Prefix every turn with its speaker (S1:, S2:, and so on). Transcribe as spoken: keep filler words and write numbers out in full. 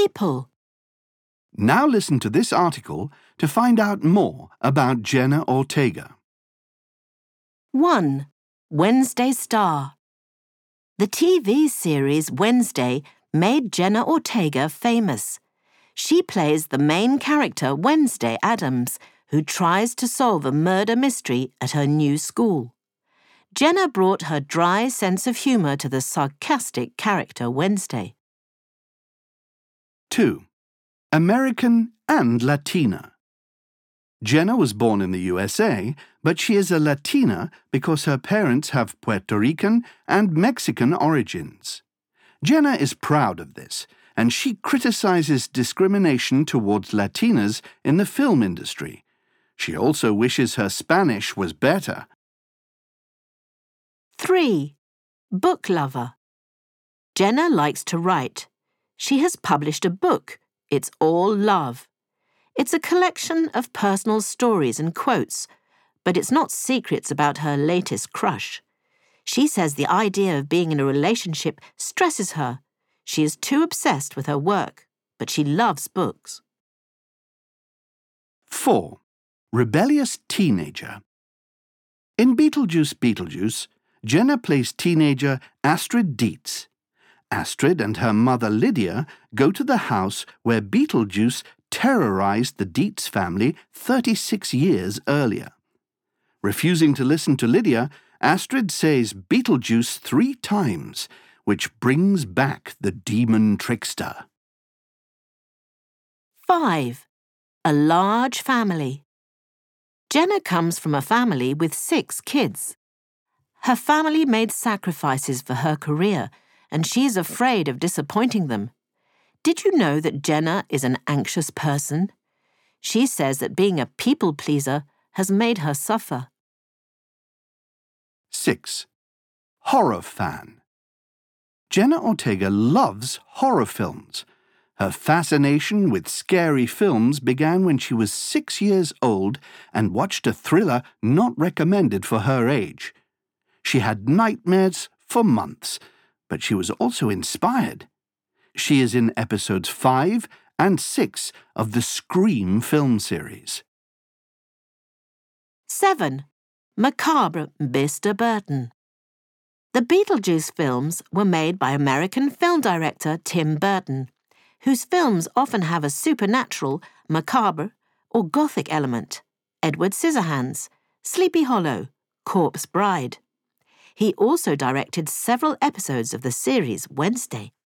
S1: people.
S2: Now listen to this article to find out more about Jenna Ortega.
S1: one. Wednesday Star. The T V series Wednesday made Jenna Ortega famous. She plays the main character Wednesday Addams, who tries to solve a murder mystery at her new school. Jenna brought her dry sense of humour to the sarcastic character Wednesday.
S2: two. American and Latina. Jenna was born in the U S A, but she is a Latina because her parents have Puerto Rican and Mexican origins. Jenna is proud of this, and she criticizes discrimination towards Latinas in the film industry. She also wishes her Spanish was better.
S1: three. Book lover. Jenna likes to write. She has published a book, It's All Love. It's a collection of personal stories and quotes, but it's not secrets about her latest crush. She says the idea of being in a relationship stresses her. She is too obsessed with her work, but she loves books.
S2: four. Rebellious teenager. In Beetlejuice Beetlejuice, Jenna plays teenager Astrid Dietz. Astrid and her mother Lydia go to the house where Beetlejuice terrorized the Dietz family thirty-six years earlier. Refusing to listen to Lydia, Astrid says Beetlejuice three times, which brings back the demon trickster.
S1: five. A large family. Jenna comes from a family with six kids. Her family made sacrifices for her career, and she is afraid of disappointing them. Did you know that Jenna is an anxious person? She says that being a people pleaser has made her suffer.
S2: six. Horror fan. Jenna Ortega loves horror films. Her fascination with scary films began when she was six years old and watched a thriller not recommended for her age. She had nightmares for months, but she was also inspired. She is in episodes five and six of the Scream film series.
S1: seven. Macabre Mister Burton. The Beetlejuice films were made by American film director Tim Burton, whose films often have a supernatural, macabre, or gothic element. Edward Scissorhands, Sleepy Hollow, Corpse Bride. He also directed several episodes of the series Wednesday.